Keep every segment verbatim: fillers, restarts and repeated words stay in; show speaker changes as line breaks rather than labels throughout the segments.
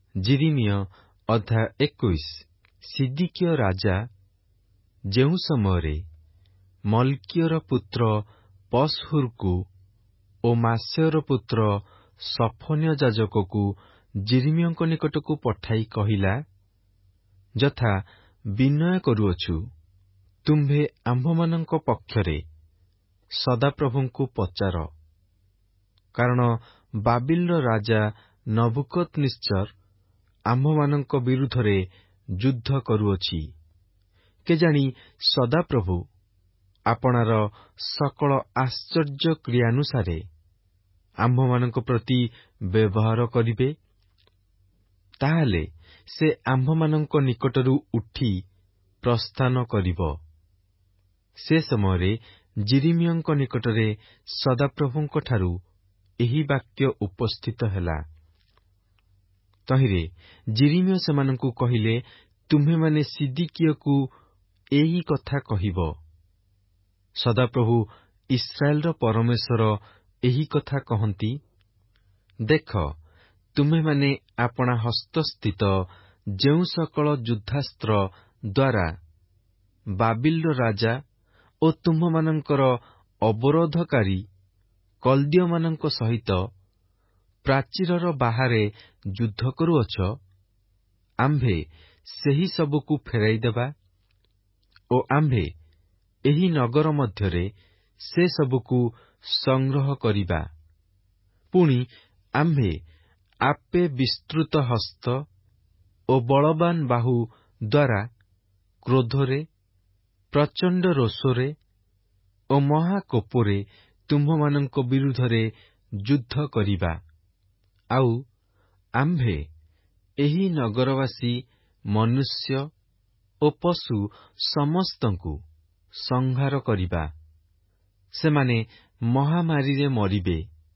ଯିରିମିୟ ଅଧ୍ୟାୟ ଏକୋଇଶ। ସିଦିକିୟ ରାଜା ଯେଉଁ ସମୟରେ ମଲ୍କିୟର ପୁତ୍ର ପସ୍ହୁରକୁ ଓ ମାସେୟର ପୁତ୍ର ସଫନ୍ୟ ଯାଜକକୁ ଯିରିମିୟଙ୍କ ନିକଟକୁ ପଠାଇ କହିଲା, ଯଥା ବିନୟ କରୁଅଛୁ, ତୁମ୍ଭେ ଆମ୍ଭମାନଙ୍କ ପକ୍ଷରେ ସଦାପ୍ରଭୁଙ୍କୁ ପଚାର, କାରଣ ବାବିଲର ରାଜା ନବୁକଦ୍ନେଚ୍ଚାର ଆମ୍ଭମାନଙ୍କ ବିରୁଦ୍ଧରେ ଯୁଦ୍ଧ କରୁଅଛି। କେଜାଣି ସଦାପ୍ରଭୁ ଆପଣାର ସକଳ ଆଶ୍ଚର୍ଯ୍ୟ କ୍ରିୟାନୁସାରେ ଆମ୍ଭମାନଙ୍କ ପ୍ରତି ବ୍ୟବହାର କରିବେ। ତାହାହେଲେ ସେ ଆମ୍ଭମାନଙ୍କ ନିକଟରୁ ଉଠି ପ୍ରସ୍ଥାନ କରିବ। ସେ ସମୟରେ ଯିରିମିୟଙ୍କ ନିକଟରେ ସଦାପ୍ରଭୁଙ୍କଠାରୁ ଏହି ବାକ୍ୟ ଉପସ୍ଥିତ ହେଲା। ତହିଁରେ ଯିରିମିୟ ସେମାନଙ୍କୁ କହିଲେ, ତୁମ୍ଭେମାନେ ସିଦିକିୟକୁ ଏହି କଥା କହିବ, ସଦାପ୍ରଭୁ ଇସ୍ରାଏଲର ପରମେଶ୍ୱର ଏହି କଥା କହନ୍ତି, ଦେଖ, ତୁମ୍ଭେମାନେ ଆପଣା ହସ୍ତସ୍ଥିତ ଯେଉଁ ସକଳ ଯୁଦ୍ଧାସ୍ତ୍ର ଦ୍ୱାରା ବାବିଲର ରାଜା ଓ ତୁମ୍ଭମାନଙ୍କର ଅବରୋଧକାରୀ କଲ୍ଦୀୟମାନଙ୍କ ସହିତ ପ୍ରାଚୀରର ବାହାରେ ଯୁଦ୍ଧ କରୁଅଛ, ଆମ୍ଭେ ସେହି ସବୁକୁ ଫେରାଇଦେବା ଓ ଆମ୍ଭେ ଏହି ନଗର ମଧ୍ୟରେ ସେ ସବୁକୁ ସଂଗ୍ରହ କରିବା। ପୁଣି ଆମ୍ଭେ ଆପେ ବିସ୍ତୃତ ହସ୍ତ ଓ ବଳବାନ ବାହୁ ଦ୍ୱାରା କ୍ରୋଧରେ, ପ୍ରଚଣ୍ଡ ରୋଷରେ ଓ ମହାକୋପରେ ତୁମ୍ଭମାନଙ୍କ ବିରୁଦ୍ଧରେ ଯୁଦ୍ଧ କରିବା। ଆଉ ଆମ୍ଭେ ଏହି ନଗରବାସୀ ମନୁଷ୍ୟ ଓ ପଶୁ ସମସ୍ତଙ୍କୁ ସଂହାର କରିବା। ସେମାନେ ମହାମାରୀରେ ମରିବେ।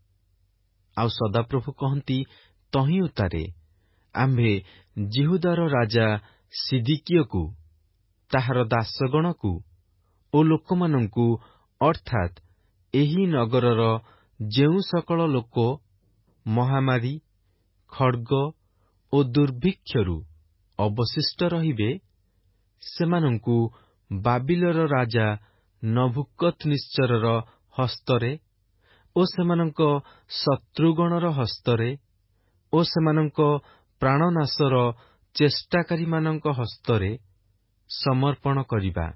ଆଉ ସଦାପ୍ରଭୁ କହନ୍ତି, ତହିଁଉତ୍ତାରେ ଆମ୍ଭେ ଯିହୁଦାର ରାଜା ସିଦିକିୟକୁ, ତାହାର ଦାସଗଣକୁ ଓ ଲୋକମାନଙ୍କୁ, ଅର୍ଥାତ୍ ଏହି ନଗରର ଯେଉଁ ସକଳ ଲୋକ ମହାମାରୀ, ଖଡ୍ଗ ଓ ଦୁର୍ଭିକ୍ଷରୁ ଅବଶିଷ୍ଟ ରହିବେ, ସେମାନଙ୍କୁ ବାବିଲର ରାଜା ନବୁକଦ୍ନେଚ୍ଚାରର ହସ୍ତରେ ଓ ସେମାନଙ୍କ ଶତ୍ରୁଗଣର ହସ୍ତରେ ଓ ସେମାନଙ୍କ ପ୍ରାଣନାଶର ଚେଷ୍ଟାକାରୀମାନଙ୍କ ହସ୍ତରେ ସମର୍ପଣ କରିବା।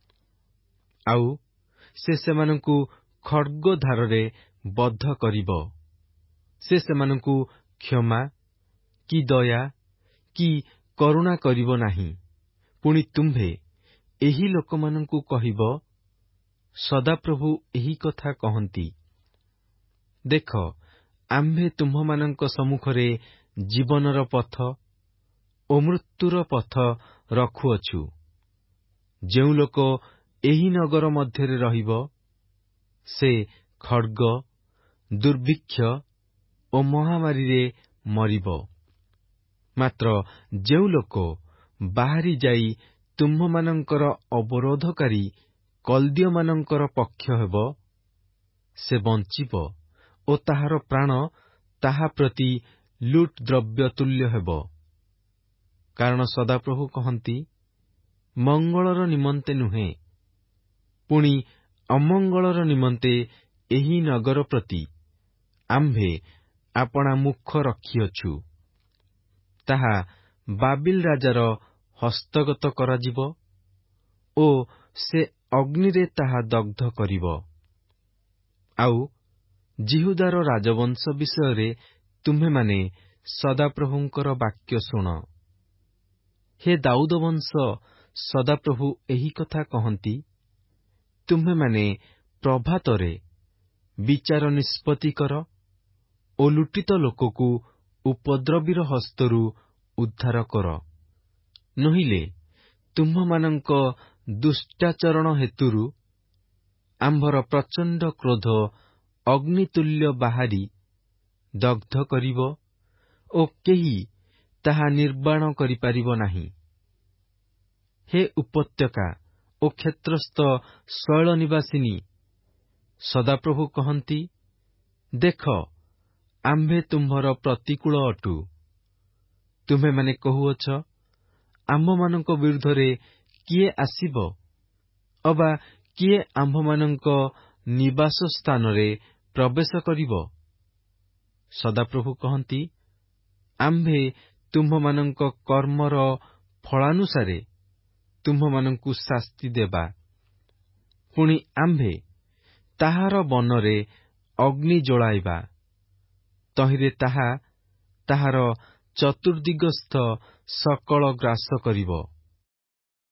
ଆଉ ସେ ସେମାନଙ୍କୁ ଖଡ୍ଗ ଧାରରେ ବଧ କରିବ। ସେ ସେମାନଙ୍କୁ କ୍ଷମା କି ଦୟା କି କରୁଣା କରିବ ନାହିଁ। ପୁଣି ତୁମ୍ଭେ ଏହି ଲୋକମାନଙ୍କୁ କହିବ, ସଦାପ୍ରଭୁ ଏହି କଥା କହନ୍ତି, ଦେଖ, ଆମ୍ଭେ ତୁମ୍ଭମାନଙ୍କ ସମ୍ମୁଖରେ ଜୀବନର ପଥ ଓ ମୃତ୍ୟୁର ପଥ ରଖୁଅଛୁ। ଯେଉଁ ଲୋକ ଏହି ନଗର ମଧ୍ୟରେ ରହିବ, ସେ ଖଡ୍ଗ, ଦୁର୍ଭିକ୍ଷ ଓ ମହାମାରୀରେ ମରିବ। ମାତ୍ର ଯେଉଁ ଲୋକ ବାହାରି ଯାଇ ତୁମ୍ଭମାନଙ୍କର ଅବରୋଧକାରୀ କଲ୍ଦୀୟମାନଙ୍କର ପକ୍ଷ ହେବ, ସେ ବଞ୍ଚିବ ଓ ତାହାର ପ୍ରାଣ ତାହା ପ୍ରତି ଲୁଟ୍ ଦ୍ରବ୍ୟ ତୁଲ୍ୟ ହେବ। କାରଣ ସଦାପ୍ରଭୁ କହନ୍ତି, ମଙ୍ଗଳର ନିମନ୍ତେ ନୁହେଁ, ପୁଣି ଅମଙ୍ଗଳର ନିମନ୍ତେ ଏହି ନଗର ପ୍ରତି ଆମ୍ଭେ ଆପଣା ମୁଖ ରଖିଅଛୁ। ତାହା ବାବିଲ ରାଜାର ହସ୍ତଗତ କରାଯିବ ଓ ସେ ଅଗ୍ନିରେ ତାହା ଦଗ୍ଧ କରିବ। ଆଉ ଯିହୁଦାର ରାଜବଂଶ ବିଷୟରେ ତୁମ୍ଭେମାନେ ସଦାପ୍ରଭୁଙ୍କର ବାକ୍ୟ ଶୁଣ। ହେ ଦାଉଦ ବଂଶ, ସଦାପ୍ରଭୁ ଏହି କଥା କହନ୍ତି, ତୁମ୍ଭେମାନେ ପ୍ରଭାତରେ ବିଚାର ନିଷ୍ପତ୍ତି କର ଓ ଲୁଟିତ ଲୋକକୁ ଉପଦ୍ରବୀର ହସ୍ତରୁ ଉଦ୍ଧାର କର। ନୋହିଲେ ତୁମ୍ଭମାନଙ୍କ ଦୁଷ୍ଟାଚରଣ ହେତୁରୁ ଆମ୍ଭର ପ୍ରଚଣ୍ଡ କ୍ରୋଧ ଅଗ୍ନିତୁଲ୍ୟ ବାହାରି ଦଗ୍ଧ କରିବ ଓ କେହି ତାହା ନିର୍ବାଣ କରିପାରିବ ନାହିଁ। ହେ ଉପତ୍ୟକା ଓ କ୍ଷେତ୍ରସ୍ଥ ଶୈଳ ନିବାସିନୀ, ସଦାପ୍ରଭୁ କହନ୍ତି, ଦେଖ, ଆମ୍ଭେ ତୁମ୍ଭର ପ୍ରତିକୂଳ ଅଟୁ। ତୁମେମାନେ କହୁଅଛ, ଆମ୍ଭମାନଙ୍କ ବିରୁଦ୍ଧରେ କିଏ ଆସିବ? ଅବା କିଏ ଆମ୍ଭମାନଙ୍କ ନିବାସ ସ୍ଥାନରେ ପ୍ରବେଶ କରିବ? ସଦାପ୍ରଭୁ କହନ୍ତି, ଆମ୍ଭେ ତୁମ୍ଭମାନଙ୍କ କର୍ମର ଫଳାନୁସାରେ ତୁମ୍ଭମାନଙ୍କୁ ଶାସ୍ତି ଦେବା। ପୁଣି ଆମ୍ଭେ ତାହାର ବନରେ ଅଗ୍ନି ଜଳାଇବା, ତହିଁରେ ତାହା ତାହାର ଚତୁର୍ଦ୍ଦିଗସ୍ଥ ସକଳ ଗ୍ରାସ କରିବ।